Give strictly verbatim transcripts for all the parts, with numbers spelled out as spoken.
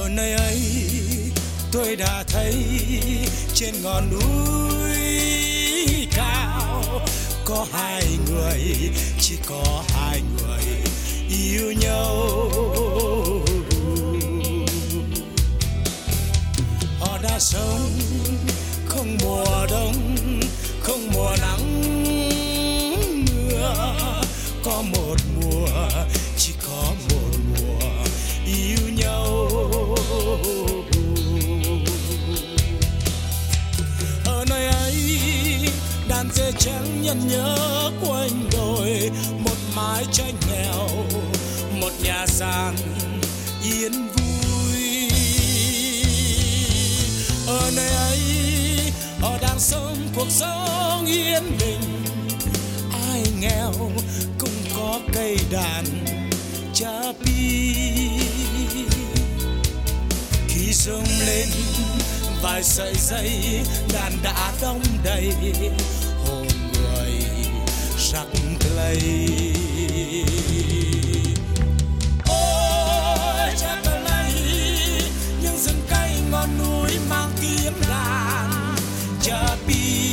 Ở nơi ấy tôi đã thấy trên ngọn núi cao có hai người, chỉ có hai người yêu nhau. Họ đã sống không mùa đông, không mùa nắng mưa, có một mùa, chỉ có một mùa yêu nhau. Ở nơi ấy đàn dê trắng nhăn nhớ quanh đồi, một mái tranh nghèo, một nhà sàn yên vui. Ở nơi ấy họ đang sống cuộc sống yên bình, ai nghèo cũng có cây đàn chapi. Khi rung lên vài sợi dây, đàn đã đong đầy hồn người sắc lây. Ôi chắc lấy những rừng cây ngọn núi mang tiếng đàn chapi.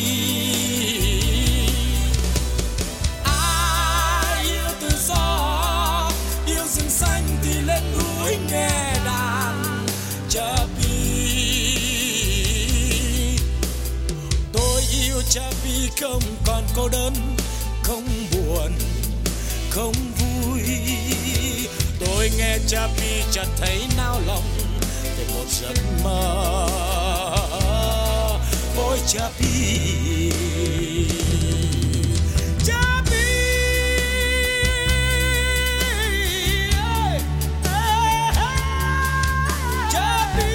Ai yêu tự do, yêu rừng xanh thì lên núi nghe đàn chapi. Tôi yêu chapi không còn cô đơn, không buồn, không vui. Tôi nghe chapi chợt thấy nao lòng về một giấc mơ. Ôi chapi, chapi, chapi.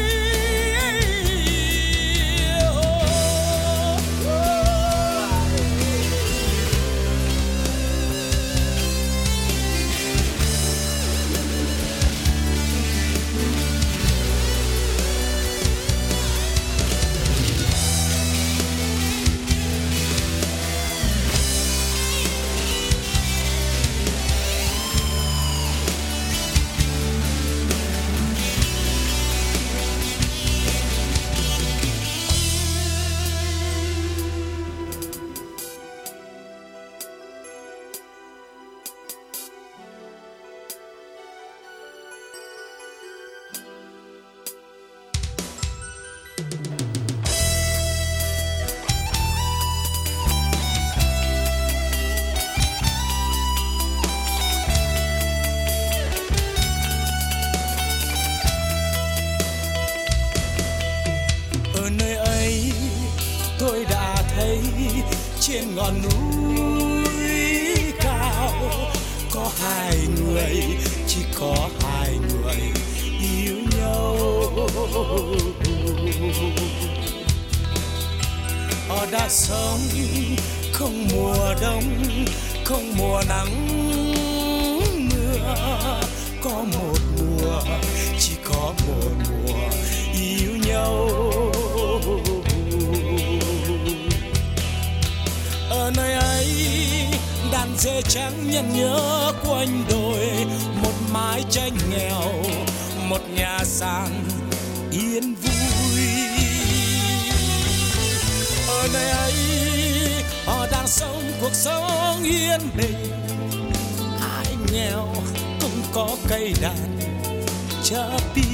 Ở nơi ấy tôi đã thấy trên ngọn núi cao có hai người, chỉ có hai người yêu nhau. Họ đã sống không mùa đông, không mùa nắng mưa, có một mùa, chỉ có một mùa yêu nhau. Ở nơi ấy đàn dê trắng nhăn nhớ quanh đồi, một mái tranh nghèo, một nhà sàn yên vui. Ở nơi ấy họ đang sống cuộc sống yên bình, ai nghèo cũng có cây đàn chapi.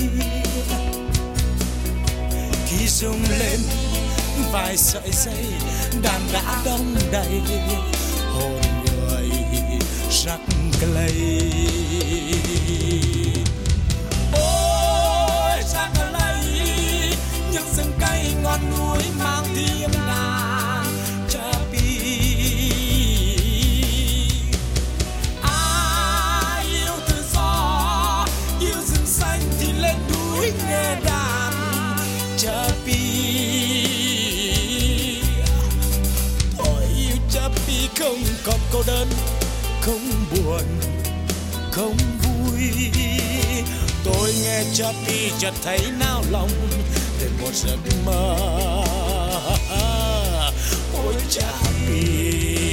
Khi rung lên vài sợi dây, đàn đã đong đầy hồn người sắc lây. Ôi sắc lây những rừng cây ngọn núi mang tiếng đàn chapi. Ai yêu tự do, yêu rừng xanh thì lên núi nghe đàn chapi. Chapi không còn cô đơn, không buồn, không vui. Tôi nghe chapi chợt thấy nao lòng về một giấc mơ. Ôi chapi.